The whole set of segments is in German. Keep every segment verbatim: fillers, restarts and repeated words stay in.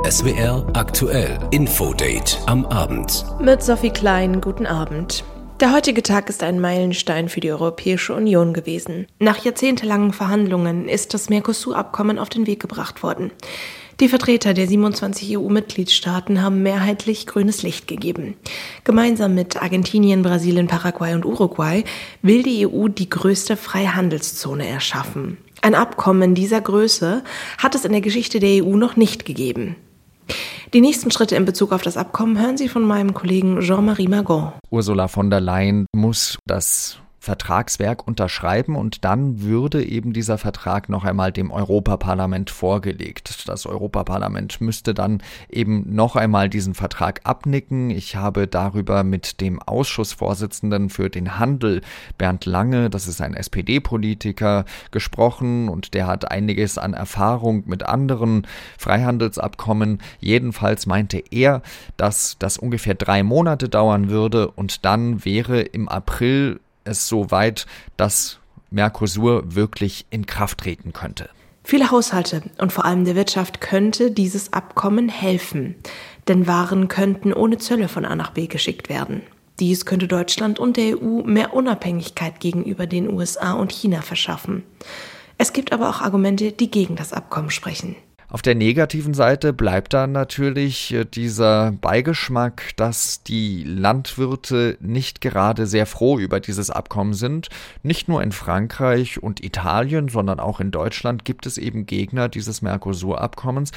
S W R aktuell Infodate am Abend. Mit Sophie Klein, guten Abend. Der heutige Tag ist ein Meilenstein für die Europäische Union gewesen. Nach jahrzehntelangen Verhandlungen ist das Mercosur-Abkommen auf den Weg gebracht worden. Die Vertreter der siebenundzwanzig E U-Mitgliedstaaten haben mehrheitlich grünes Licht gegeben. Gemeinsam mit Argentinien, Brasilien, Paraguay und Uruguay will die E U die größte Freihandelszone erschaffen. Ein Abkommen dieser Größe hat es in der Geschichte der E U noch nicht gegeben. Die nächsten Schritte in Bezug auf das Abkommen hören Sie von meinem Kollegen Jean-Marie Magon. Ursula von der Leyen muss das Vertragswerk unterschreiben und dann würde eben dieser Vertrag noch einmal dem Europaparlament vorgelegt. Das Europaparlament müsste dann eben noch einmal diesen Vertrag abnicken. Ich habe darüber mit dem Ausschussvorsitzenden für den Handel, Bernd Lange, das ist ein S P D-Politiker, gesprochen und der hat einiges an Erfahrung mit anderen Freihandelsabkommen. Jedenfalls meinte er, dass das ungefähr drei Monate dauern würde und dann wäre im April es so weit, dass Mercosur wirklich in Kraft treten könnte. Viele Haushalte und vor allem der Wirtschaft könnte dieses Abkommen helfen, denn Waren könnten ohne Zölle von A nach B geschickt werden. Dies könnte Deutschland und der E U mehr Unabhängigkeit gegenüber den U S A und China verschaffen. Es gibt aber auch Argumente, die gegen das Abkommen sprechen. Auf der negativen Seite bleibt dann natürlich dieser Beigeschmack, dass die Landwirte nicht gerade sehr froh über dieses Abkommen sind. Nicht nur in Frankreich und Italien, sondern auch in Deutschland gibt es eben Gegner dieses Mercosur-Abkommens.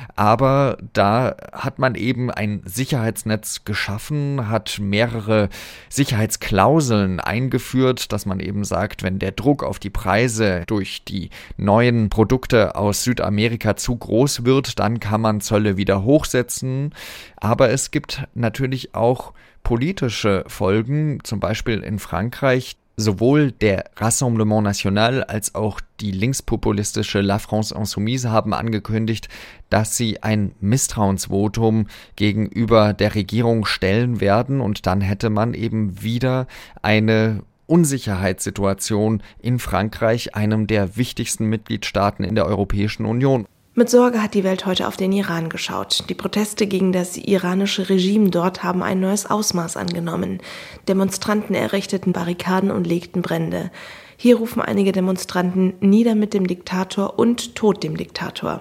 Aber da hat man eben ein Sicherheitsnetz geschaffen, hat mehrere Sicherheitsklauseln eingeführt, dass man eben sagt, wenn der Druck auf die Preise durch die neuen Produkte aus Südamerika zu groß wird, dann kann man Zölle wieder hochsetzen. Aber es gibt natürlich auch politische Folgen, zum Beispiel in Frankreich. Sowohl der Rassemblement National als auch die linkspopulistische La France Insoumise haben angekündigt, dass sie ein Misstrauensvotum gegenüber der Regierung stellen werden und dann hätte man eben wieder eine Unsicherheitssituation in Frankreich, einem der wichtigsten Mitgliedstaaten in der Europäischen Union. Mit Sorge hat die Welt heute auf den Iran geschaut. Die Proteste gegen das iranische Regime dort haben ein neues Ausmaß angenommen. Demonstranten errichteten Barrikaden und legten Brände. Hier rufen einige Demonstranten nieder mit dem Diktator und tot dem Diktator.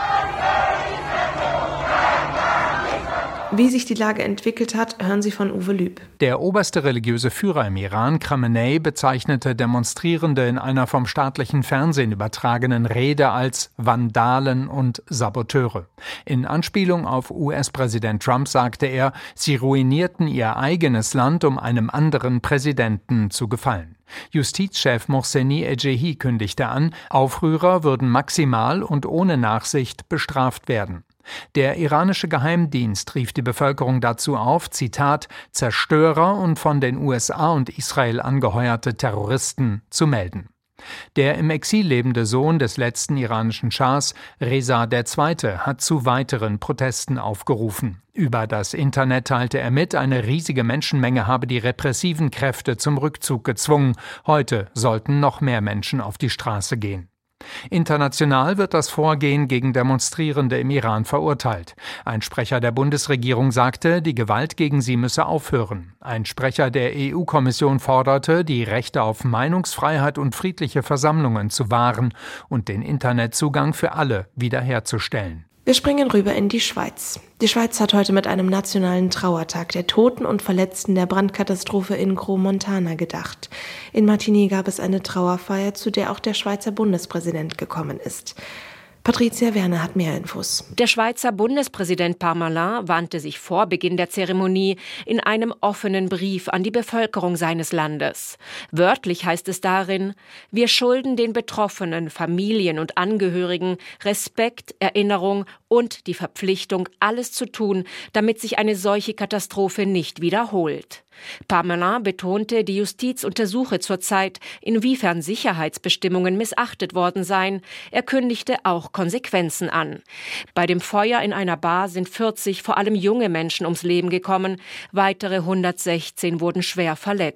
Wie sich die Lage entwickelt hat, hören Sie von Uwe Lüb. Der oberste religiöse Führer im Iran, Khamenei, bezeichnete Demonstrierende in einer vom staatlichen Fernsehen übertragenen Rede als Vandalen und Saboteure. In Anspielung auf U S-Präsident Trump sagte er, sie ruinierten ihr eigenes Land, um einem anderen Präsidenten zu gefallen. Justizchef Mohseni Ejei kündigte an, Aufrührer würden maximal und ohne Nachsicht bestraft werden. Der iranische Geheimdienst rief die Bevölkerung dazu auf, Zitat, Zerstörer und von den U S A und Israel angeheuerte Terroristen zu melden. Der im Exil lebende Sohn des letzten iranischen Schahs, Reza der Zweite, hat zu weiteren Protesten aufgerufen. Über das Internet teilte er mit, eine riesige Menschenmenge habe die repressiven Kräfte zum Rückzug gezwungen. Heute sollten noch mehr Menschen auf die Straße gehen. International wird das Vorgehen gegen Demonstrierende im Iran verurteilt. Ein Sprecher der Bundesregierung sagte, die Gewalt gegen sie müsse aufhören. Ein Sprecher der E U-Kommission forderte, die Rechte auf Meinungsfreiheit und friedliche Versammlungen zu wahren und den Internetzugang für alle wiederherzustellen. Wir springen rüber in die Schweiz. Die Schweiz hat heute mit einem nationalen Trauertag der Toten und Verletzten der Brandkatastrophe in Crans-Montana gedacht. In Martigny gab es eine Trauerfeier, zu der auch der Schweizer Bundespräsident gekommen ist. Patricia Werner hat mehr Infos. Der Schweizer Bundespräsident Parmelin wandte sich vor Beginn der Zeremonie in einem offenen Brief an die Bevölkerung seines Landes. Wörtlich heißt es darin: Wir schulden den Betroffenen, Familien und Angehörigen Respekt, Erinnerung und die Verpflichtung, alles zu tun, damit sich eine solche Katastrophe nicht wiederholt. Parmelin betonte, die Justiz untersuche zurzeit, inwiefern Sicherheitsbestimmungen missachtet worden seien. Er kündigte auch Konsequenzen an. Bei dem Feuer in einer Bar sind vierzig, vor allem junge Menschen, ums Leben gekommen. Weitere hundertsechzehn wurden schwer verletzt.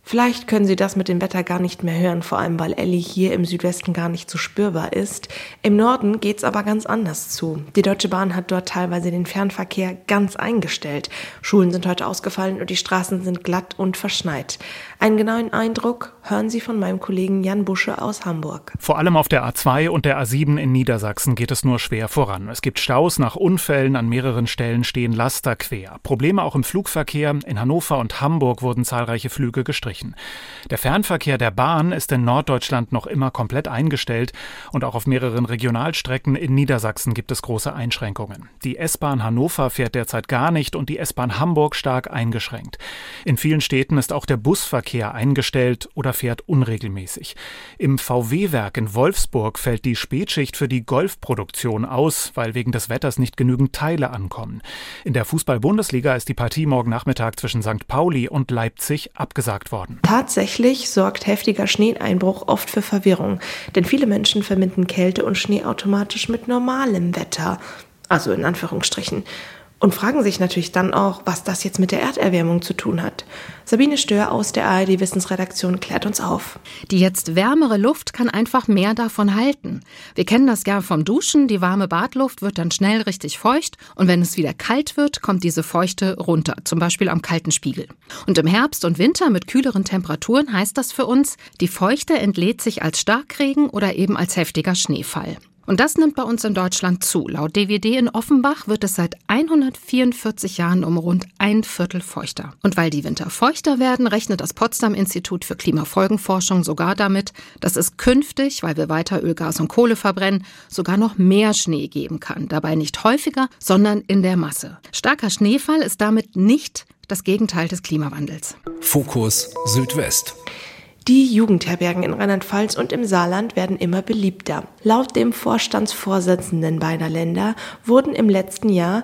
Vielleicht können Sie das mit dem Wetter gar nicht mehr hören, vor allem weil Elli hier im Südwesten gar nicht so spürbar ist. Im Norden geht's aber ganz anders zu. Die Deutsche Bahn hat dort teilweise den Fernverkehr ganz eingestellt. Schulen sind heute ausgefallen und die Straßen sind glatt und verschneit. Einen genauen Eindruck hören Sie von meinem Kollegen Jan Busche aus Hamburg. Vor allem auf der A zwei und der A sieben in Niedersachsen geht es nur schwer voran. Es gibt Staus nach Unfällen, an mehreren Stellen stehen Laster quer. Probleme auch im Flugverkehr. In Hannover und Hamburg wurden zahlreiche Flüge gestrichen. Der Fernverkehr der Bahn ist in Norddeutschland noch immer komplett eingestellt und auch auf mehreren Regionalstrecken in Niedersachsen gibt es große Einschränkungen. Die S-Bahn Hannover fährt derzeit gar nicht und die S-Bahn Hamburg stark eingeschränkt. In vielen Städten ist auch der Busverkehr eingestellt oder fährt unregelmäßig. Im V W-Werk in Wolfsburg fällt die Spätschicht für die Golfproduktion aus, weil wegen des Wetters nicht genügend Teile ankommen. In der Fußball-Bundesliga ist die Partie morgen Nachmittag zwischen Sankt Pauli und Leipzig abgesagt worden. Tatsächlich sorgt heftiger Schneeeinbruch oft für Verwirrung, denn viele Menschen verbinden Kälte und Schnee automatisch mit normalem Wetter, also in Anführungsstrichen, und fragen sich natürlich dann auch, was das jetzt mit der Erderwärmung zu tun hat. Sabine Stör aus der A R D-Wissensredaktion klärt uns auf. Die jetzt wärmere Luft kann einfach mehr davon halten. Wir kennen das ja vom Duschen, die warme Badluft wird dann schnell richtig feucht und wenn es wieder kalt wird, kommt diese Feuchte runter, zum Beispiel am kalten Spiegel. Und im Herbst und Winter mit kühleren Temperaturen heißt das für uns, die Feuchte entlädt sich als Starkregen oder eben als heftiger Schneefall. Und das nimmt bei uns in Deutschland zu. Laut D W D in Offenbach wird es seit hundertvierundvierzig Jahren um rund ein Viertel feuchter. Und weil die Winter feuchter werden, rechnet das Potsdam-Institut für Klimafolgenforschung sogar damit, dass es künftig, weil wir weiter Öl, Gas und Kohle verbrennen, sogar noch mehr Schnee geben kann. Dabei nicht häufiger, sondern in der Masse. Starker Schneefall ist damit nicht das Gegenteil des Klimawandels. Fokus Südwest. Die Jugendherbergen in Rheinland-Pfalz und im Saarland werden immer beliebter. Laut dem Vorstandsvorsitzenden beider Länder wurden im letzten Jahr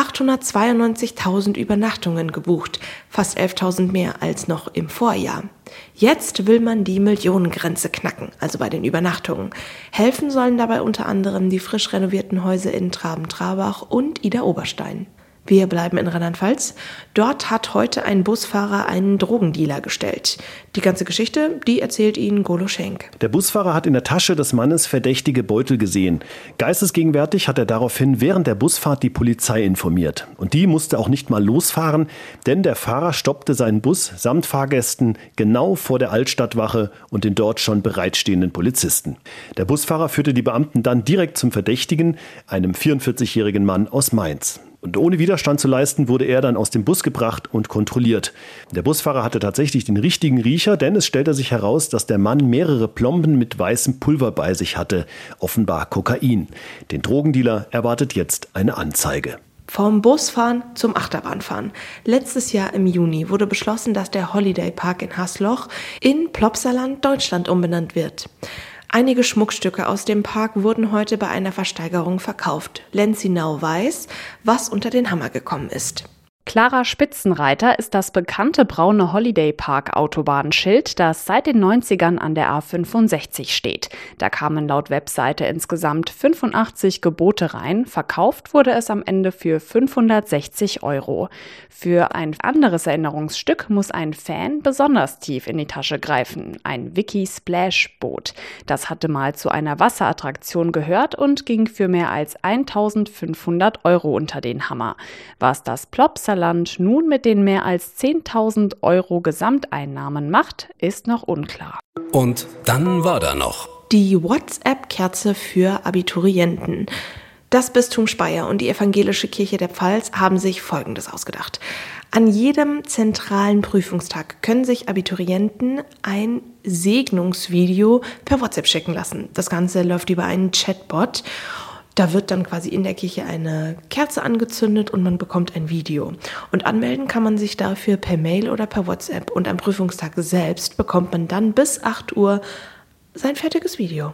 achthundertzweiundneunzigtausend Übernachtungen gebucht, fast elftausend mehr als noch im Vorjahr. Jetzt will man die Millionengrenze knacken, also bei den Übernachtungen. Helfen sollen dabei unter anderem die frisch renovierten Häuser in Traben-Trarbach und Idar-Oberstein. Wir bleiben in Rheinland-Pfalz. Dort hat heute ein Busfahrer einen Drogendealer gestellt. Die ganze Geschichte, die erzählt Ihnen Golo Schenk. Der Busfahrer hat in der Tasche des Mannes verdächtige Beutel gesehen. Geistesgegenwärtig hat er daraufhin während der Busfahrt die Polizei informiert. Und die musste auch nicht mal losfahren, denn der Fahrer stoppte seinen Bus samt Fahrgästen genau vor der Altstadtwache und den dort schon bereitstehenden Polizisten. Der Busfahrer führte die Beamten dann direkt zum Verdächtigen, einem vierundvierzigjährigen Mann aus Mainz. Und ohne Widerstand zu leisten, wurde er dann aus dem Bus gebracht und kontrolliert. Der Busfahrer hatte tatsächlich den richtigen Riecher, denn es stellte sich heraus, dass der Mann mehrere Plomben mit weißem Pulver bei sich hatte, offenbar Kokain. Den Drogendealer erwartet jetzt eine Anzeige. Vom Busfahren zum Achterbahnfahren. Letztes Jahr im Juni wurde beschlossen, dass der Holiday Park in Hasloch in Plopsaland Deutschland umbenannt wird. Einige Schmuckstücke aus dem Park wurden heute bei einer Versteigerung verkauft. Lenzinau weiß, was unter den Hammer gekommen ist. Clara Spitzenreiter ist das bekannte braune Holiday-Park-Autobahnschild, das seit den neunzigern an der A fünfundsechzig steht. Da kamen laut Webseite insgesamt fünfundachtzig Gebote rein. Verkauft wurde es am Ende für fünfhundertsechzig Euro. Für ein anderes Erinnerungsstück muss ein Fan besonders tief in die Tasche greifen. Ein Wiki-Splash-Boot. Das hatte mal zu einer Wasserattraktion gehört und ging für mehr als eintausendfünfhundert Euro unter den Hammer. Was das Plopsaland nun mit den mehr als zehntausend Euro Gesamteinnahmen macht, ist noch unklar. Und dann war da noch die WhatsApp-Kerze für Abiturienten. Das Bistum Speyer und die Evangelische Kirche der Pfalz haben sich Folgendes ausgedacht. An jedem zentralen Prüfungstag können sich Abiturienten ein Segnungsvideo per WhatsApp schicken lassen. Das Ganze läuft über einen Chatbot. Da wird dann quasi in der Kirche eine Kerze angezündet und man bekommt ein Video. Und anmelden kann man sich dafür per Mail oder per WhatsApp. Und am Prüfungstag selbst bekommt man dann bis acht Uhr sein fertiges Video.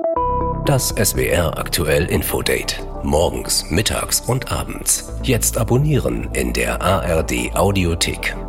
Das S W R Aktuell Infodate. Morgens, mittags und abends. Jetzt abonnieren in der A R D Audiothek.